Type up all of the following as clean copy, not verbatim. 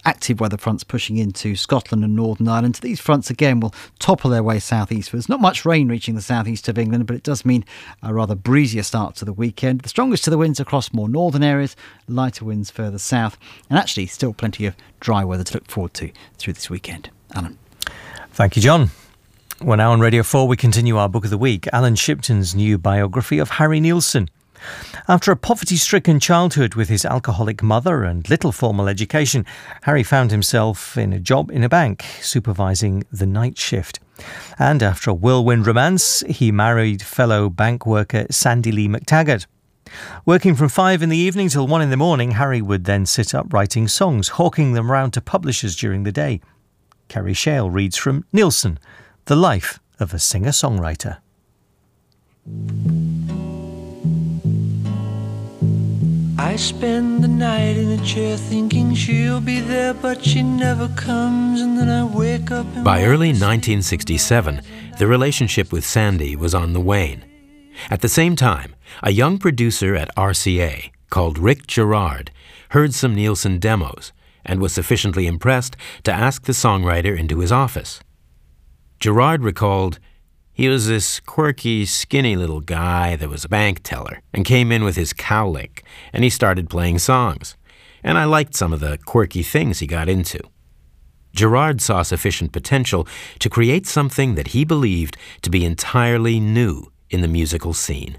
active weather fronts pushing into Scotland and Northern Ireland. These fronts again will topple their way southeastwards. Not much rain reaching the southeast of England, but it does mean a rather breezier start to the weekend. The strongest of the winds across more northern areas, lighter winds further south, and actually still plenty of dry weather to look forward to through this weekend. Alan. Thank you, John. Well, now on Radio 4, we continue our Book of the Week, Alan Shipton's new biography of Harry Nilsson. After a poverty-stricken childhood with his alcoholic mother and little formal education, Harry found himself in a job in a bank, supervising the night shift. And after a whirlwind romance, he married fellow bank worker Sandy Lee McTaggart. Working from 5 in the evening till 1 in the morning, Harry would then sit up writing songs, hawking them round to publishers during the day. Kerry Shale reads from Nilsson, The Life of a Singer-Songwriter. I spend the night in a chair thinking she'll be there, but she never comes, and then I wake up. By early 1967, the relationship with Sandy was on the wane. At the same time, a young producer at RCA called Rick Gerard heard some Nilsson demos and was sufficiently impressed to ask the songwriter into his office. Gerard recalled, "He was this quirky, skinny little guy that was a bank teller and came in with his cowlick, and he started playing songs. And I liked some of the quirky things he got into." Gerard saw sufficient potential to create something that he believed to be entirely new in the musical scene.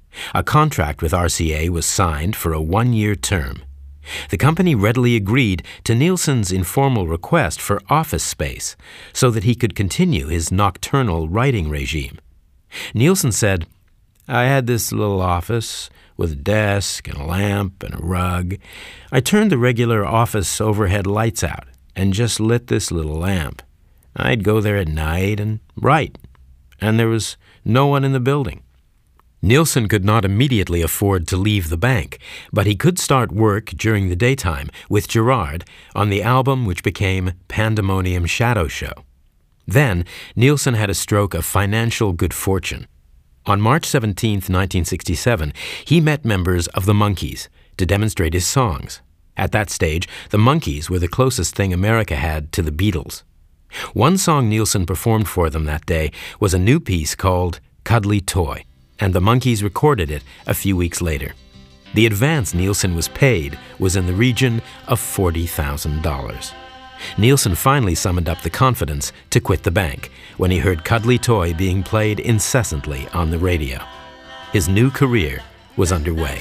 A contract with RCA was signed for a 1-year term. The company readily agreed to Nilsson's informal request for office space so that he could continue his nocturnal writing regime. Nilsson said, "I had this little office with a desk and a lamp and a rug. I turned the regular office overhead lights out and just lit this little lamp. I'd go there at night and write, and there was no one in the building." Nilsson could not immediately afford to leave the bank, but he could start work during the daytime with Gerard on the album which became Pandemonium Shadow Show. Then, Nilsson had a stroke of financial good fortune. On March 17, 1967, he met members of the Monkees to demonstrate his songs. At that stage, the Monkees were the closest thing America had to the Beatles. One song Nilsson performed for them that day was a new piece called Cuddly Toy, and the Monkees recorded it a few weeks later. The advance Nilsson was paid was in the region of $40,000. Nilsson finally summoned up the confidence to quit the bank when he heard Cuddly Toy being played incessantly on the radio. His new career was underway.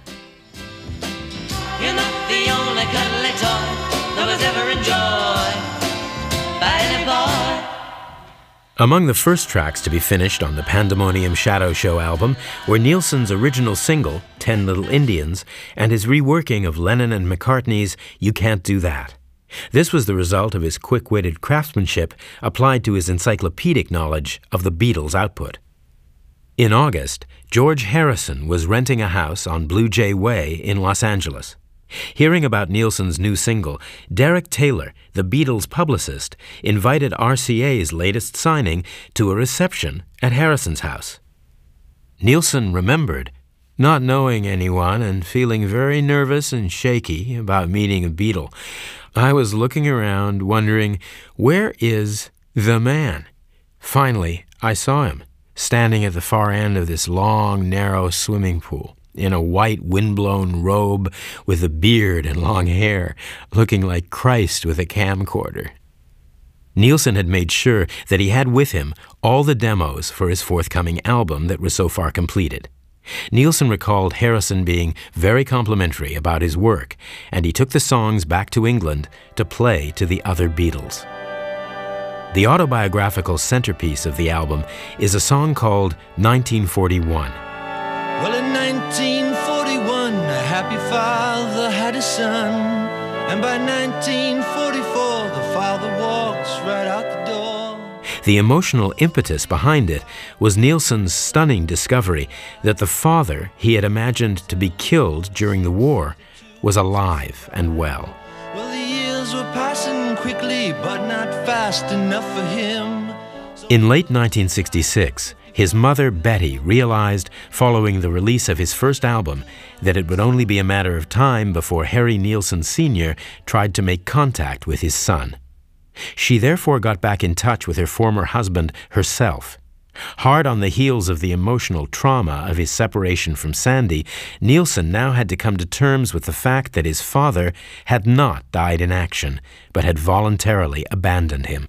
You're not the only cuddly toy that was ever enjoyed by any boy. Among the first tracks to be finished on the Pandemonium Shadow Show album were Nilsson's original single, 10 Little Indians, and his reworking of Lennon and McCartney's You Can't Do That. This was the result of his quick-witted craftsmanship applied to his encyclopedic knowledge of the Beatles' output. In August, George Harrison was renting a house on Blue Jay Way in Los Angeles. Hearing about Nilsson's new single, Derek Taylor, the Beatles' publicist, invited RCA's latest signing to a reception at Harrison's house. Nilsson remembered, not knowing anyone and feeling very nervous and shaky about meeting a Beatle, I was looking around wondering, where is the man? Finally, I saw him, standing at the far end of this long, narrow swimming pool, in a white, windblown robe with a beard and long hair, looking like Christ with a camcorder. Nilsson had made sure that he had with him all the demos for his forthcoming album that was so far completed. Nilsson recalled Harrison being very complimentary about his work, and he took the songs back to England to play to the other Beatles. The autobiographical centerpiece of the album is a song called 1941. Well, in 1941, a happy father had a son, and by 1944, the father walks right out the door. The emotional impetus behind it was Nilsson's stunning discovery that the father he had imagined to be killed during the war was alive and well. Well, the years were passing quickly, but not fast enough for him. In late 1966, His mother, Betty, realized, following the release of his first album, that it would only be a matter of time before Harry Nilsson Sr. tried to make contact with his son. She therefore got back in touch with her former husband herself. Hard on the heels of the emotional trauma of his separation from Sandy, Nilsson now had to come to terms with the fact that his father had not died in action, but had voluntarily abandoned him.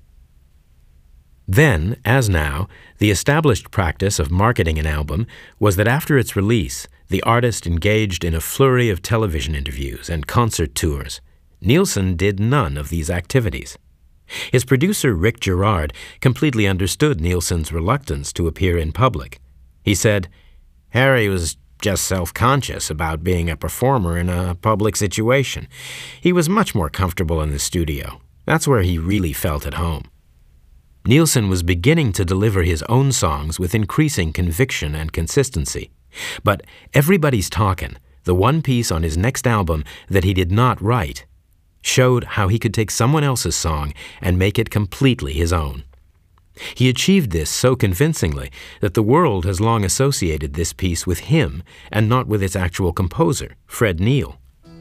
Then, as now, the established practice of marketing an album was that after its release, the artist engaged in a flurry of television interviews and concert tours. Nilsson did none of these activities. His producer, Rick Gerard, completely understood Nilsson's reluctance to appear in public. He said, "Harry was just self-conscious about being a performer in a public situation. He was much more comfortable in the studio. That's where he really felt at home." Nilsson was beginning to deliver his own songs with increasing conviction and consistency. But Everybody's Talkin', the one piece on his next album that he did not write, showed how he could take someone else's song and make it completely his own. He achieved this so convincingly that the world has long associated this piece with him and not with its actual composer, Fred Neil.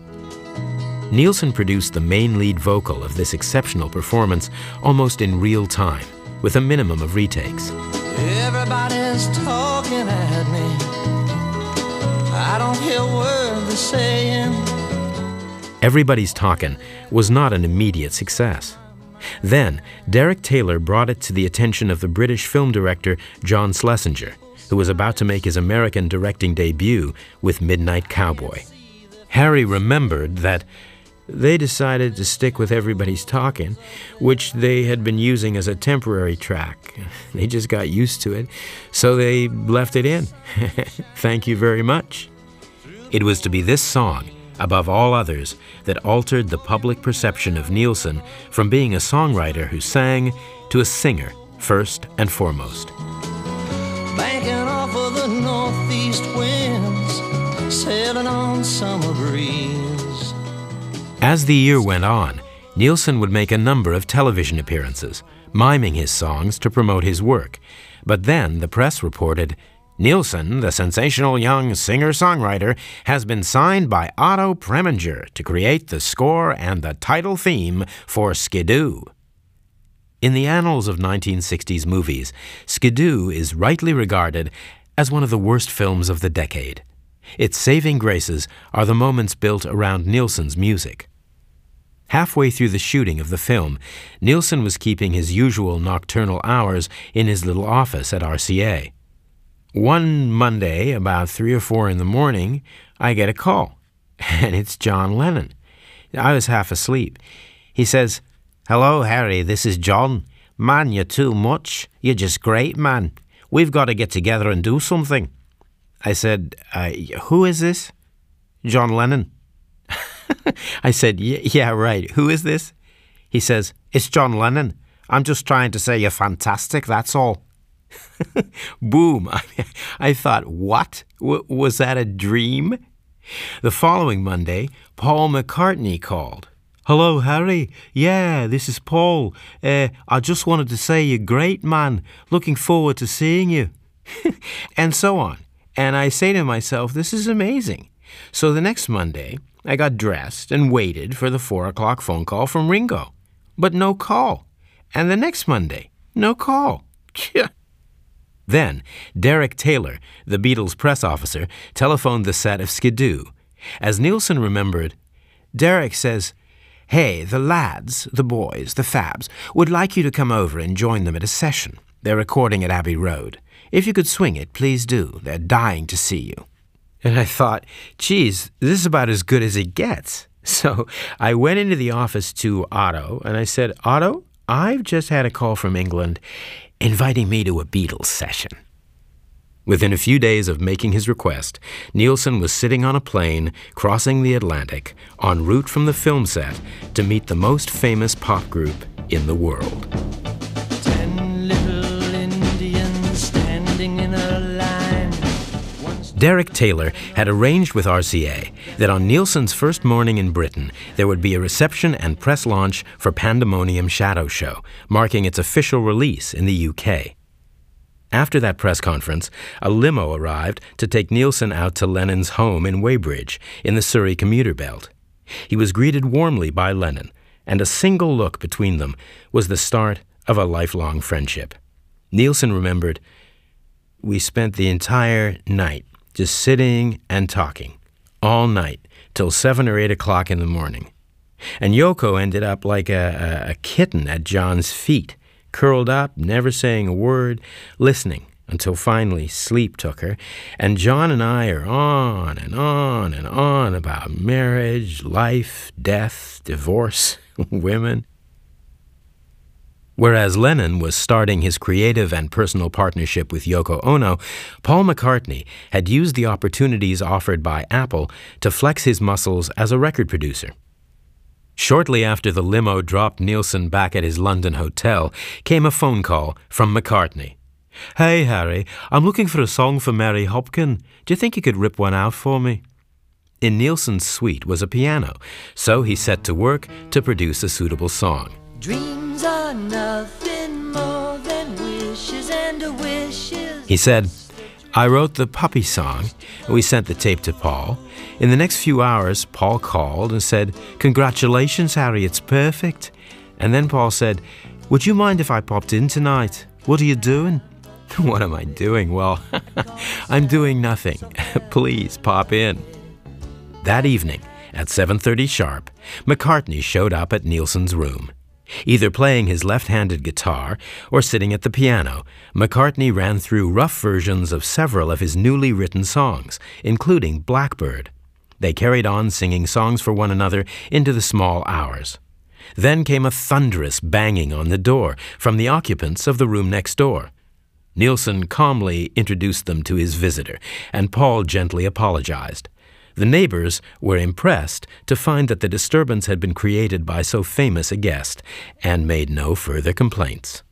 Nilsson produced the main lead vocal of this exceptional performance almost in real time, with a minimum of retakes. Everybody's talking at me. I don't hear a word they're saying. Everybody's Talkin' was not an immediate success. Then, Derek Taylor brought it to the attention of the British film director John Schlesinger, who was about to make his American directing debut with Midnight Cowboy. Harry remembered that they decided to stick with Everybody's Talkin', which they had been using as a temporary track. They just got used to it, so they left it in. Thank you very much. It was to be this song, above all others, that altered the public perception of Nilsson from being a songwriter who sang to a singer, first and foremost. Banking off of the northeast winds, sailing on summer breeze. As the year went on, Nilsson would make a number of television appearances, miming his songs to promote his work. But then the press reported, "Nilsson, the sensational young singer-songwriter, has been signed by Otto Preminger to create the score and the title theme for Skidoo." In the annals of 1960s movies, Skidoo is rightly regarded as one of the worst films of the decade. Its saving graces are the moments built around Nilsson's music. Halfway through the shooting of the film, Nilsson was keeping his usual nocturnal hours in his little office at RCA. One Monday, about 3 or 4 in the morning, I get a call, and it's John Lennon. I was half asleep. He says, "Hello, Harry, this is John. Man, you're too much. You're just great, man. We've got to get together and do something." I said, "Who is this?" "John Lennon." I said, yeah, right. Who is this?" He says, "It's John Lennon. I'm just trying to say you're fantastic, that's all." Boom. I thought, what? Was that a dream? The following Monday, Paul McCartney called. "Hello, Harry. Yeah, this is Paul. I just wanted to say you're great, man. Looking forward to seeing you." And so on. And I say to myself, this is amazing. So the next Monday, I got dressed and waited for the 4 o'clock phone call from Ringo. But no call. And the next Monday, no call. Then, Derek Taylor, the Beatles press officer, telephoned the set of Skidoo. As Nilsson remembered, Derek says, "Hey, the lads, the boys, the Fabs, would like you to come over and join them at a session. They're recording at Abbey Road. If you could swing it, please do. They're dying to see you." And I thought, geez, this is about as good as it gets. So I went into the office to Otto, and I said, "Otto, I've just had a call from England inviting me to a Beatles session." Within a few days of making his request, Nilsson was sitting on a plane crossing the Atlantic en route from the film set to meet the most famous pop group in the world. 10 little Indians standing in a line. Derek Taylor had arranged with RCA that on Nilsson's first morning in Britain, there would be a reception and press launch for Pandemonium Shadow Show, marking its official release in the UK. After that press conference, a limo arrived to take Nilsson out to Lennon's home in Weybridge, in the Surrey commuter belt. He was greeted warmly by Lennon, and a single look between them was the start of a lifelong friendship. Nilsson remembered, "We spent the entire night just sitting and talking, all night, till 7 or 8 o'clock in the morning. And Yoko ended up like a kitten at John's feet, curled up, never saying a word, listening until finally sleep took her, and John and I are on and on and on about marriage, life, death, divorce, women." Whereas Lennon was starting his creative and personal partnership with Yoko Ono, Paul McCartney had used the opportunities offered by Apple to flex his muscles as a record producer. Shortly after the limo dropped Nilsson back at his London hotel, came a phone call from McCartney. "Hey, Harry, I'm looking for a song for Mary Hopkin. Do you think you could rip one out for me?" In Nilsson's suite was a piano, so he set to work to produce a suitable song. Dreams are nothing more than wishes and wishes. He said, "I wrote the puppy song. We sent the tape to Paul. In the next few hours, Paul called and said, 'Congratulations, Harry, it's perfect.' And then Paul said, 'Would you mind if I popped in tonight? What are you doing?' 'What am I doing? Well, I'm doing nothing. Please pop in.' That evening, at 7:30 sharp, McCartney showed up at Nilsson's room. Either playing his left-handed guitar or sitting at the piano, McCartney ran through rough versions of several of his newly written songs, including Blackbird. They carried on singing songs for one another into the small hours. Then came a thunderous banging on the door from the occupants of the room next door. Nilsson calmly introduced them to his visitor, and Paul gently apologized. The neighbors were impressed to find that the disturbance had been created by so famous a guest, and made no further complaints.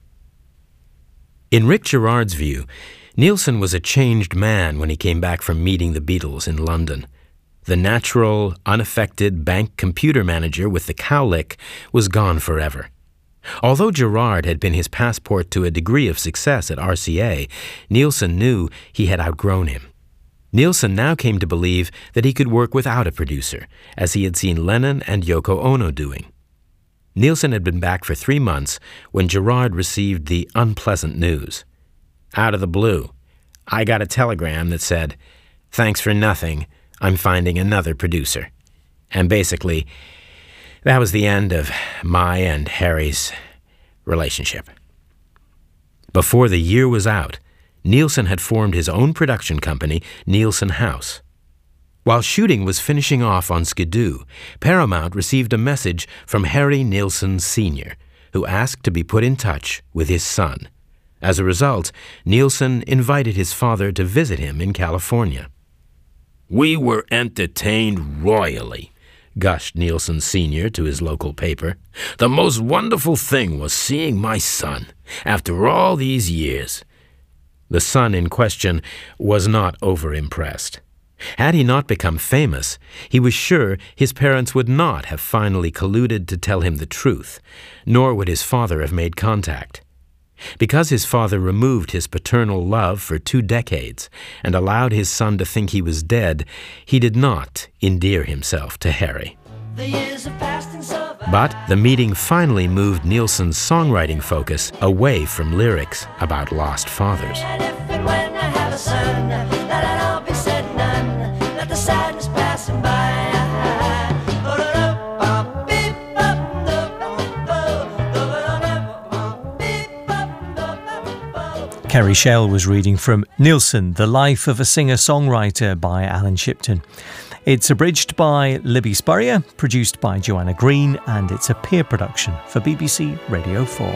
In Rick Gerard's view, Nilsson was a changed man when he came back from meeting the Beatles in London. The natural, unaffected bank computer manager with the cowlick was gone forever. Although Gerard had been his passport to a degree of success at RCA, Nilsson knew he had outgrown him. Nilsson now came to believe that he could work without a producer, as he had seen Lennon and Yoko Ono doing. Nilsson had been back for 3 months when Gerard received the unpleasant news. Out of the blue, I got a telegram that said, "Thanks for nothing, I'm finding another producer." And basically, that was the end of my and Harry's relationship. Before the year was out, Nilsson had formed his own production company, Nilsson House. While shooting was finishing off on Skidoo, Paramount received a message from Harry Nilsson Sr., who asked to be put in touch with his son. As a result, Nilsson invited his father to visit him in California. "We were entertained royally," gushed Nilsson Sr. to his local paper. "The most wonderful thing was seeing my son after all these years." The son in question was not over-impressed. Had he not become famous, he was sure his parents would not have finally colluded to tell him the truth, nor would his father have made contact. Because his father removed his paternal love for 2 decades and allowed his son to think he was dead, he did not endear himself to Harry. But the meeting finally moved Nilsson's songwriting focus away from lyrics about lost fathers. Kerry Shell was reading from Nilsson, The Life of a Singer-Songwriter by Alan Shipton. It's abridged by Libby Spurrier, produced by Joanna Green, and it's a peer production for BBC Radio 4.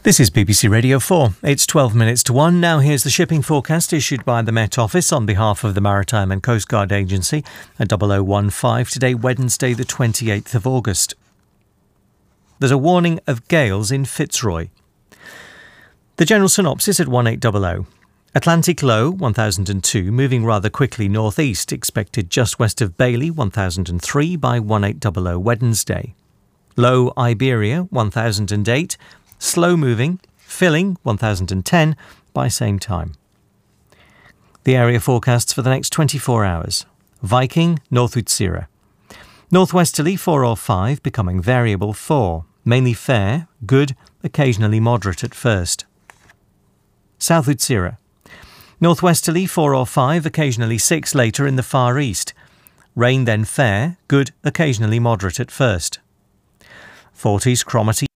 This is BBC Radio 4. It's 12 minutes to 1. Now here's the shipping forecast issued by the Met Office on behalf of the Maritime and Coast Guard Agency at 0015 today, Wednesday the 28th of August. There's a warning of gales in Fitzroy. The general synopsis at 1800. Atlantic low 1002 moving rather quickly northeast, expected just west of Bailey 1003 by 1800 Wednesday. Low Iberia 1008. Slow moving, filling 1010 by same time. The area forecasts for the next 24 hours. Viking, North Utsira. Northwesterly 4 or 5, becoming variable 4. Mainly fair, good, occasionally moderate at first. South Utsira. Northwesterly 4 or 5, occasionally 6 later in the far east. Rain then fair, good, occasionally moderate at first. Forties Cromarty.